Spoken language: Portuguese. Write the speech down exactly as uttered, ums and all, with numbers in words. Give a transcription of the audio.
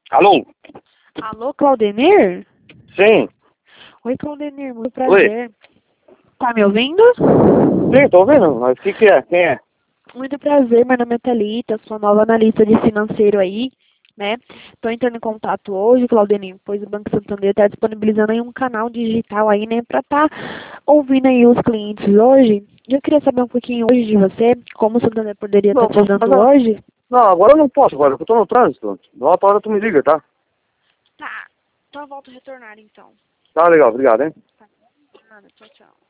Alô? Alô, Claudenir? Sim. Oi, Claudenir, muito prazer. Oi. Tá me ouvindo? Sim, tô ouvindo. Mas o que que é? Quem é? Muito prazer, meu nome é Thalita, sou nova analista de financeiro aí, né? Tô entrando em contato hoje, Claudenir, pois o Banco Santander está disponibilizando aí um canal digital aí, né? Pra tá ouvindo aí os clientes hoje. Eu queria saber um pouquinho hoje de você, como o Santander poderia estar te ajudando mas, hoje. Não, agora eu não posso, agora, porque eu tô no trânsito. Na outra hora tu me liga, tá? Tá, então eu volto a retornar então. Tá legal, obrigado, hein? Tá, nada, tchau, tchau.